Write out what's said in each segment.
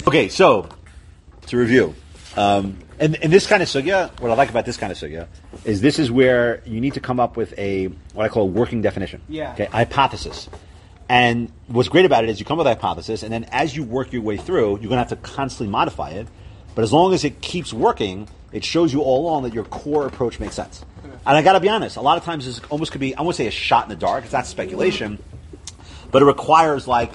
Okay, so to review, and this kind of sugya, what I like about this kind of sugya is this is where you need to come up with what I call a working definition. Yeah. Okay, a hypothesis. And what's great about it is you come up with a hypothesis, and then as you work your way through, you're going to have to constantly modify it. But as long as it keeps working, it shows you all along that your core approach makes sense. And I got to be honest, a lot of times this almost could be, I won't say a shot in the dark, it's not speculation, but it requires a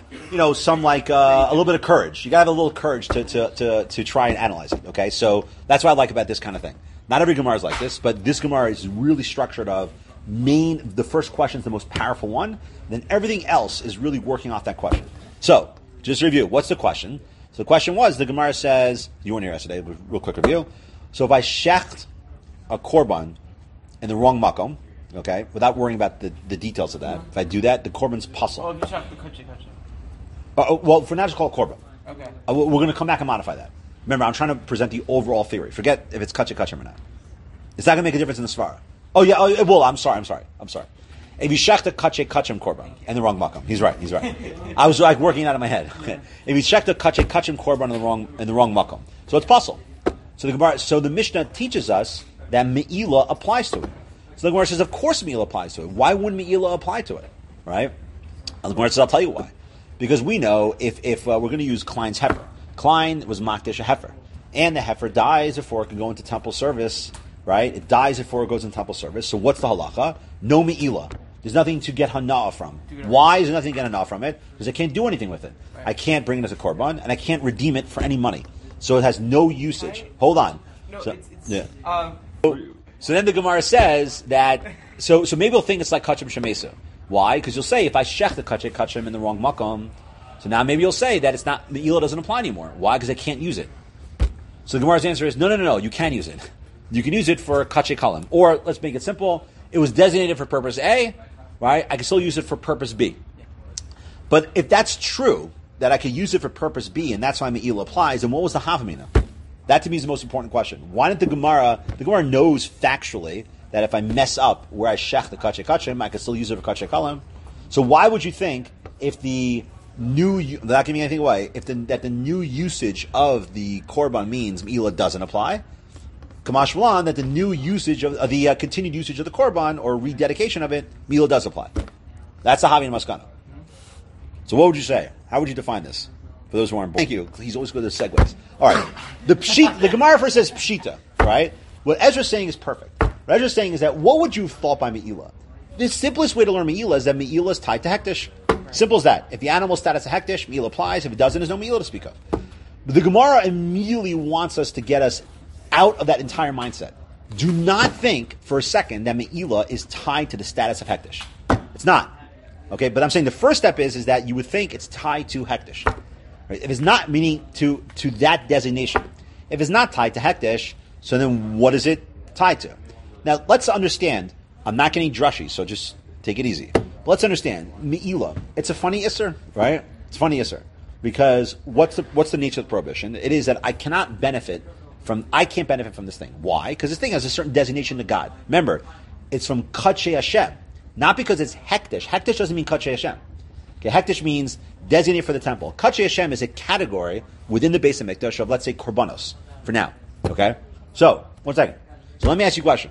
little bit of courage. You got to have a little courage to try and analyze it. Okay, so that's what I like about this kind of thing. Not every Gemara is like this, but this Gemara is really structured of the first question is the most powerful one, then everything else is really working off that question. So, just to review, what's the question? So the question was, the Gemara says, you weren't here yesterday, but real quick review. So if I shecht a korban in the wrong makom, okay, without worrying about the details of that, if I do that, the korban's puzzle. Oh, you shecht the kachi. Well, for now, just call it korban. Okay. We're going to come back and modify that. Remember, I'm trying to present the overall theory. Forget if it's kachim or not. It's not going to make a difference in the svara. Oh yeah, it will. I'm sorry. If you shecht a kachim korban in the wrong makam, he's right. I was like working it out in my head. Okay. If you shecht a kachim korban in the wrong makam, so it's puzzle. So the Mishnah teaches us that me'ilah applies to it. So the Gemara says, of course me'ilah applies to it. Why wouldn't me'ilah apply to it? Right? And the Gemara says, I'll tell you why. Because we know if we're going to use Klein's heifer, Klein was makdish a heifer, and the heifer dies before it can go into temple service. Right? It dies before it goes into temple service. So what's the halacha? No me'ilah. There's nothing to get hana'ah from. Why is there nothing to get hana'ah from it? Because I can't do anything with it. Right. I can't bring it as a korban, and I can't redeem it for any money. So it has no usage. Right. Hold on. No, so, it's yeah. So then the Gemara says that, so maybe we'll think it's like kachim shemesa. Why? Because you'll say, if I shech the kachim in the wrong makom, so now maybe you'll say that it's not, the me'ilah doesn't apply anymore. Why? Because I can't use it. So the Gemara's answer is, no, you can use it. You can use it for kache kalim. Or, let's make it simple, it was designated for purpose A, right? I can still use it for purpose B. But if that's true, that I could use it for purpose B, and that's why me'ilah applies, then what was the havamina? That to me is the most important question. Why didn't the Gemara knows factually that if I mess up where I shech the kache kachim, I can still use it for kache kalim. So why would you think if the new, without giving anything away, that the new usage of the korban means me'ilah doesn't apply? Kamash Malan, that the new usage of the continued usage of the korban or rededication of it, me'ilah does apply. That's the Havin Maskana. So what would you say? How would you define this? For those who aren't born. Thank you. He's always good at segues. All right. The Gemara first says pshita, right? What Ezra's saying is perfect. What Ezra's saying is that what would you have thought by me'ilah? The simplest way to learn me'ilah is that me'ilah is tied to hektish. Simple as that. If the animal status is hektish, me'ilah applies. If it doesn't, there's no me'ilah to speak of. But the Gemara immediately wants us to get us out of that entire mindset. Do not think for a second that me'ilah is tied to the status of hektish. It's not. Okay, but I'm saying the first step is that you would think it's tied to hektish. Right? If it's not, meaning to that designation. If it's not tied to hektish, so then what is it tied to? Now, let's understand, I'm not getting drushy, so just take it easy. But let's understand, me'ilah, it's a funny isser, right? It's a funny isser. Because what's the nature of the prohibition? It is that I can't benefit from this thing. Why? Because this thing has a certain designation to God. Remember, it's from Kache Hashem. Not because it's hektish. Hektish doesn't mean Kache Hashem. Okay, hektish means designated for the temple. Kache Hashem is a category within the base of Mikdash of, let's say, korbanos, for now. Okay? So, one second. So let me ask you a question.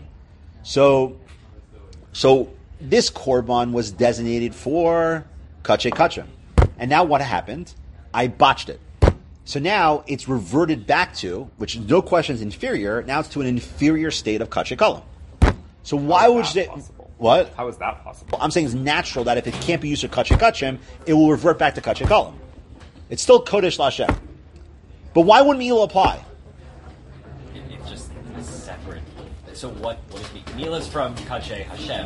So this korban was designated for Kache Kachim. And now what happened? I botched it. So now it's reverted back to, which no question is inferior, now it's to an inferior state of Kache Kalim. So why would you say... What? How is that possible? I'm saying it's natural that if it can't be used for Kache Kachim, it will revert back to Kache Kalim. It's still Kodesh Lashem. But why wouldn't me'ilah apply? It's just separate. So what is me'ilah is from Kache Hashem.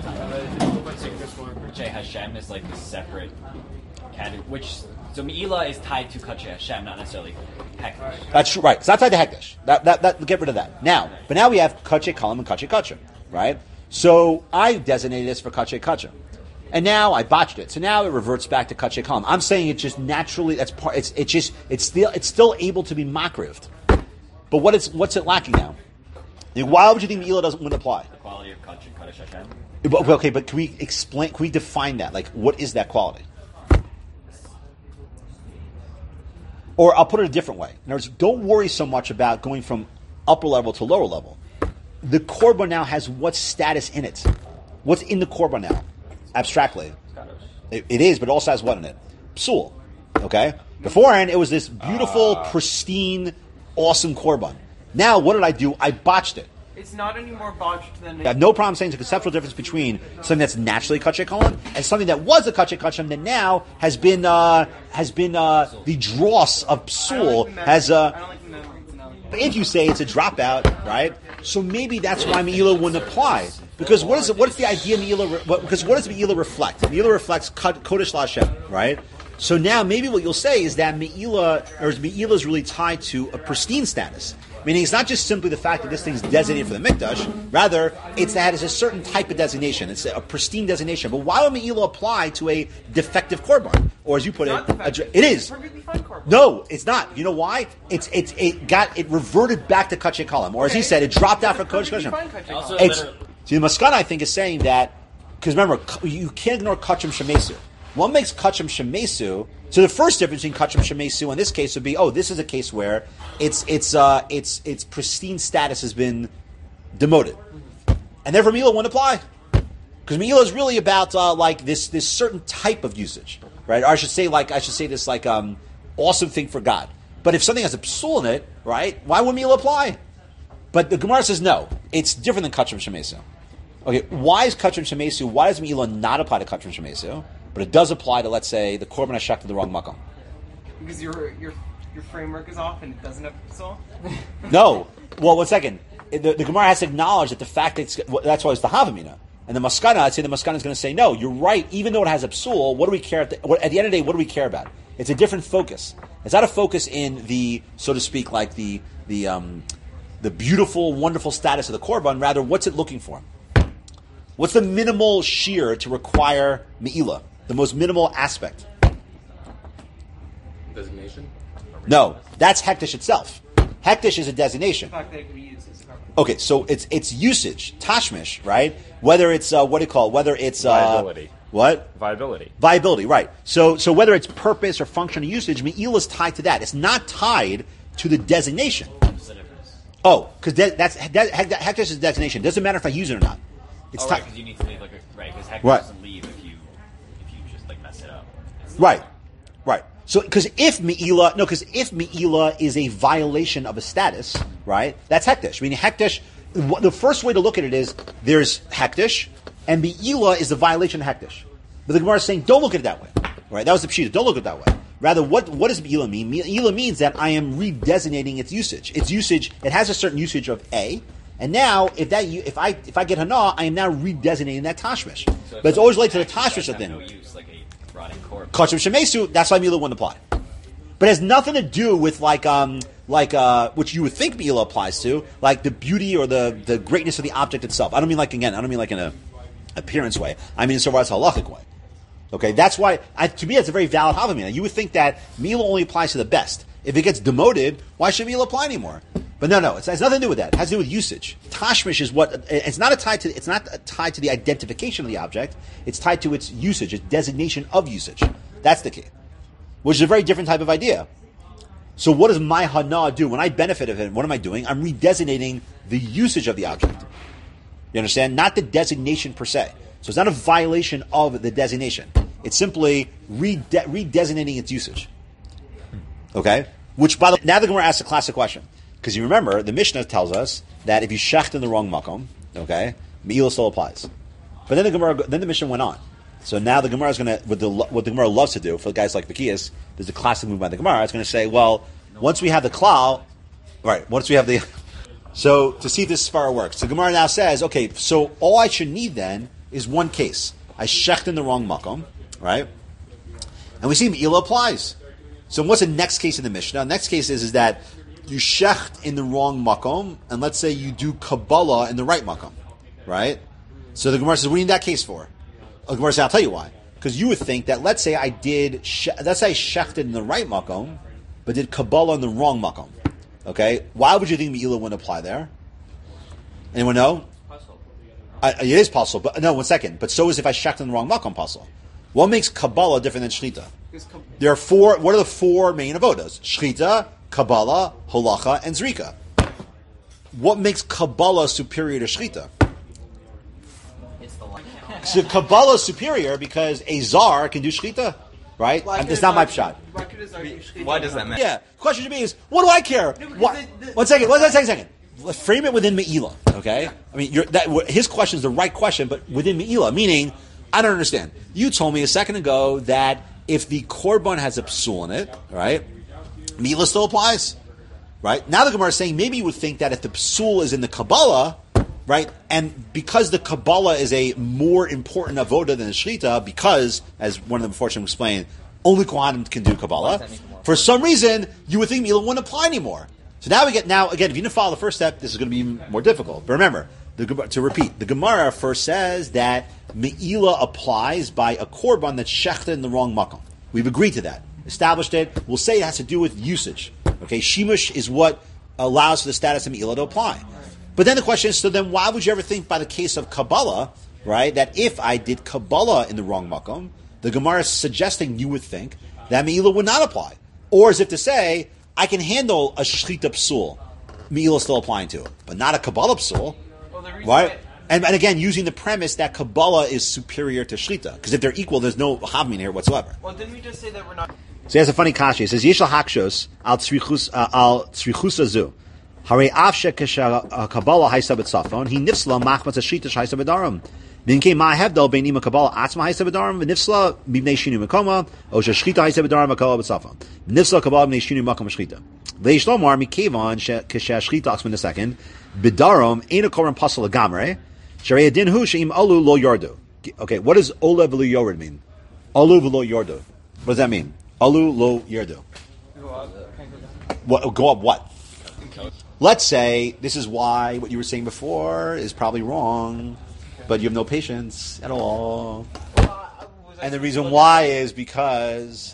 Kache Hashem is like the separate category, so me'ilah is tied to Kache Hashem, not necessarily hektish. That's true, right. It's not tied to hektish. That get rid of that. But now we have Kache Kalim and Kache Kachim, right? So I designated this for Kache Kachim. And now I botched it. So now it reverts back to Kache Kalim. I'm saying it just naturally, it's still able to be makrived. But what's it lacking now? Why would you think me'ilah wouldn't apply? The quality of Kadesh Hashem. Okay, but can we define that? Like, what is that quality? Or I'll put it a different way. In other words, don't worry so much about going from upper level to lower level. The korban now has what status in it? What's in the korban now? Abstractly. It is, but it also has what in it? Psul. Okay? Beforehand, it was this beautiful, pristine, awesome korban. Now, what did I do? I botched it. It's not any more botched than... I have no problem saying there's a conceptual difference between something that's naturally kachei kolan and something that was a kachei kachim that now has been the dross of psul has. I don't like the memory. It's not like But if you say it's a dropout, right? So maybe that's why Me'ila wouldn't apply. Because what's the idea Me'ila? Because what does Me'ila reflect? Me'ila reflects Kodesh LaHashem, right? So now maybe what you'll say is that Me'ila is really tied to a pristine status. Meaning it's not just simply the fact that this thing's designated for the Mikdash, rather it's that it's a certain type of designation. It's a pristine designation. But why would Me'ila apply to a defective korban? Or as you put it is. perfectly fine korban. No, it's not. You know why? It reverted back to Kachei Kolam. Or as he said, it dropped out for Kodesh Perfectly Kodesh. fine kachei Also, kolan. It's, see, the Maskana, I think, is saying that, because remember, you can't ignore Kachim Shemesu. What makes Kachim Shemesu? So the first difference between Kachim Shemesu in this case would be, this is a case where its pristine status has been demoted, and therefore Me'ila won't apply, because Me'ila is really about this certain type of usage, right? Or I should say this awesome thing for God. But if something has a psul in it, right? Why would Me'ila apply? But the Gemara says no, it's different than Kachim Shemesu. Okay, why is Kachim Shemesu? Why does Me'ila not apply to Kachim Shemesu? But it does apply to, let's say, the Korban HaShech to the wrong makom. Because your framework is off and it doesn't have psul. No. Well, 1 second. The Gemara has to acknowledge that the fact that that's why it's the Havamina. And the Maskana, I'd say the Maskana is going to say, no, you're right, even though it has a psul, what do we care at the end of the day, what do we care about? It's a different focus. It's not a focus in the, so to speak, like the beautiful, wonderful status of the Korban, rather, what's it looking for? What's the minimal shear to require Me'ila? The most minimal aspect. Designation? No, that's Hektish itself. Hektish is a designation. The fact that it can be used as a korban. Okay, so it's usage, tashmish, right? Whether it's whether it's Viability. What? Viability. Viability, right? So whether it's purpose or function or usage, Me'ila is tied to that. It's not tied to the designation. What's the difference? Oh, because Hektish is a designation. Doesn't matter if I use it or not. It's Oh, tied. right, because you need to leave right, because heck Right. doesn't leave if you just mess it up. It's Right. So, because if Me'ila is a violation of a status, right, that's Hektish. I mean, Hektish, the first way to look at it is, there's Hektish, and Me'ila is the violation of Hektish. But the Gemara is saying, don't look at it that way. Right? That was the Pshita. Don't look at it that way. Rather, what does Me'ila mean? Me'ila means that I am redesignating its usage. Its usage, it has a certain usage of A, and now, if I get Hana, I am now redesignating that Tashmish. So But it's always related to the actually Tashmish have of thing. no use, like a rotting corpse. Kachim Shemesu, that's why Me'ila wouldn't apply. But it has nothing to do with which you would think Me'ila applies to, like the beauty or the greatness of the object itself. I don't mean in an appearance way. I mean insofar as a halachic way. Okay, that's why, to me, that's a very valid Havamina. You would think that Me'ila only applies to the best. If it gets demoted, why should Me'ila apply anymore? But no, it has nothing to do with that. It has to do with usage. Tashmish is it's not tied to the identification of the object. It's tied to its usage, its designation of usage. That's the key. Which is a very different type of idea. So what does my Hana do? When I benefit of it, what am I doing? I'm redesignating the usage of the object. You understand? Not the designation per se. So it's not a violation of the designation. It's simply redesignating its usage. Okay? Which, by the way, now the Gemara asks a classic question. Because you remember, the Mishnah tells us that if you shecht in the wrong makom, okay, Me'ila still applies. But then the Mishnah went on. So now the Gemara is going to, what the Gemara loves to do, for guys like Bekias, there's a classic move by the Gemara, it's going to say, well, once we have the klal, right, once we have the, so to see if this svara works, the Gemara now says, okay, so all I should need then is one case. I shecht in the wrong makom, right? And we see Me'ila applies. So what's the next case in the Mishnah? The next case is that you shecht in the wrong makom, and let's say you do Kabbalah in the right makom, right? So the Gemara says, what do you need that case for? The Gemara says, I'll tell you why. Because you would think that, let's say I shechted in the right makom, but did Kabbalah in the wrong makom. Okay? Why would you think Me'ila wouldn't apply there? Anyone know? It is possible, but no, 1 second. But so is if I shechted in the wrong makom possible. What makes Kabbalah different than Shlita? There are four. What are the four main avodas? Shchita, Kabbalah, Holacha, and Zrika. What makes Kabbalah superior to Shchita? It's the light. So Kabbalah is superior because a Zar can do Shchita, right? It's not my shot. Why does that matter? Yeah. The question to me is, what do I care? One second. Let's frame it within Me'ilah, okay? I mean, his question is the right question, but within Me'ilah, meaning, I don't understand. You told me a second ago that if the Korban has a psul in it, right, Me'ilah still applies, right? Now the Gemara is saying maybe you would think that if the psul is in the Kabbalah, right, and because the Kabbalah is a more important avoda than the Shechita, because, as one of them before explained, only Kohanim can do Kabbalah, for some reason, you would think Me'ilah wouldn't apply anymore. So now again, if you didn't follow the first step, this is going to be more difficult. But remember, to repeat, the Gemara first says that Me'ilah applies by a korban that's shechted in the wrong makom. We've agreed to that, established it. We'll say it has to do with usage. Okay, shimush is what allows for the status of Me'ilah to apply. But then the question is, so then why would you ever think by the case of Kabbalah, right, that if I did Kabbalah in the wrong makom, the Gemara is suggesting you would think that Me'ilah would not apply. Or as if to say, I can handle a Shechita psul, Me'ilah is still applying to it, but not a Kabbalah psul, right? And again, using the premise that Kabbalah is superior to Shechita, because if they're equal, there's no havmin here whatsoever. Well, didn't we just say that we're not... So he has a funny kasha. He says, Yeshal hakshos al tzrichus azu. Hare afshe kesha Kabbalah haisa b'tzafon, he nifsla machmas Shechita haisa b'daram. Binke ma hevdel bein ima Kabbalah atzma haisa b'daram, v'nifsla b'bnei shinu makoma, o shechita haisa b'daram Kabbalah b'tzafon. Nifsla Kabbalah b'nei shinu makoma Shechita. V'yish lomar mikevan kesha Shechita atzma in a second, b'daram ein a korban pasal agamre, sharei adin hu she'im alu lo yardu. Okay, what does ola v'lo yored mean? Alu v'lo yardu. What does that mean? Alu lo yardu. Go up what? Let's say this is why what you were saying before is probably wrong, but you have no patience at all. And the reason why is because,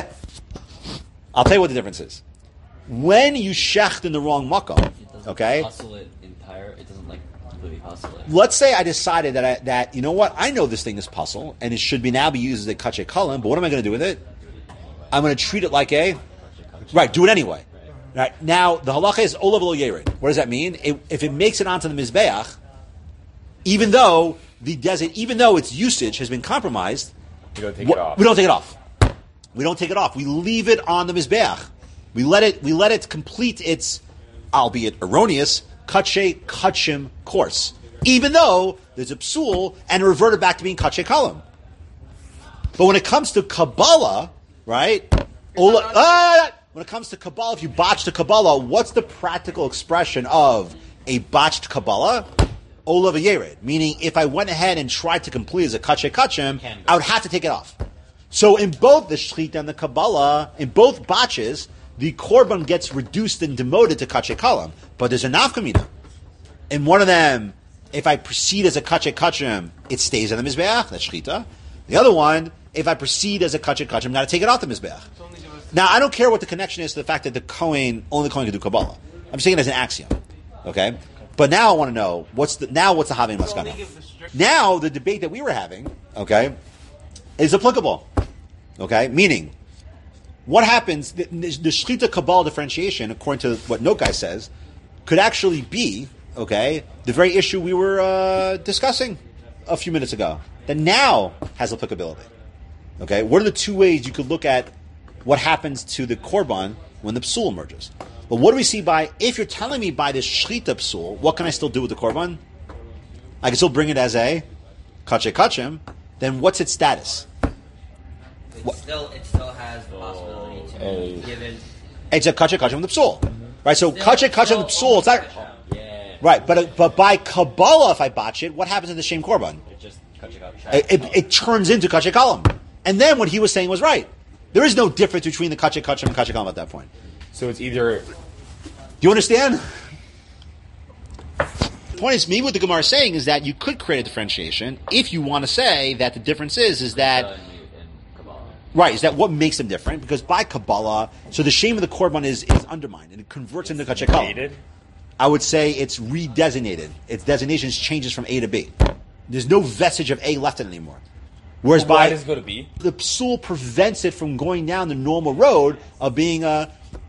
I'll tell you what the difference is. When you shecht in the wrong makom, okay? It doesn't like completely hustle it. Let's say I decided that you know what, I know this thing is puzzle, and it should be now be used as a kache kalim, but what am I going to do with it? I'm going to treat it like a, right, do it anyway. Right, now, the halacha is olav lo yered. What does that mean? If it makes it onto the mizbeach, even though its usage has been compromised, we don't take it off. We don't take it off. We don't take it off. We leave it on the mizbeach. We let it complete its, albeit erroneous, kache kachim course, even though there's a psul and revert it back to being kache kalim. But when it comes to Kabbalah, right? When it comes to Kabbalah, if you botch the Kabbalah, what's the practical expression of a botched Kabbalah? Olav yered, meaning if I went ahead and tried to complete as a kache kachim, I would have to take it off. So in both the Shechita and the Kabbalah, in both botches, the korban gets reduced and demoted to kache kalam, but there's a nafkamina. In one of them, if I proceed as a kache kachim, it stays on the mizbeach, that's Shechita. The other one, if I proceed as a kache kachim, I'm going to take it off the mizbeach. Now, I don't care what the connection is to the fact that only the Kohen can do Kabbalah. I'm saying it as an axiom. Okay? But now I want to know, what's the Havim Maskana? Now, the debate that we were having, okay, is applicable. Okay? Meaning, what happens, the Shechita Kabbalah differentiation, according to what Nokai says, could actually be, okay, the very issue we were discussing a few minutes ago, that now has applicability. Okay? What are the two ways you could look at what happens to the korban when the psul emerges? But what do we see if you're telling me by this shechita psul, what can I still do with the korban? I can still bring it as a kache kachim, then what's its status? It still has the possibility to be given. It's a kache kachim with the psul. Right, so kache kachim with the psul, it's not... Right, but by Kabbalah, if I botch it, what happens in the shame korban? It turns into kache kalam. And then what he was saying was right. There is no difference between the kache kachim and kache kalam at that point. So it's either... Do you understand? The point is, maybe what the Gemara is saying is that you could create a differentiation if you want to say that the difference is that... Right, is that what makes them different? Because by Kabbalah, so the shame of the korban is undermined, and it converts into kache kalam. I would say it's redesignated. Its designation changes from A to B. There's no vestige of A left in it anymore. Whereas Why by does it go to B? the psul prevents it from going down the normal road of being a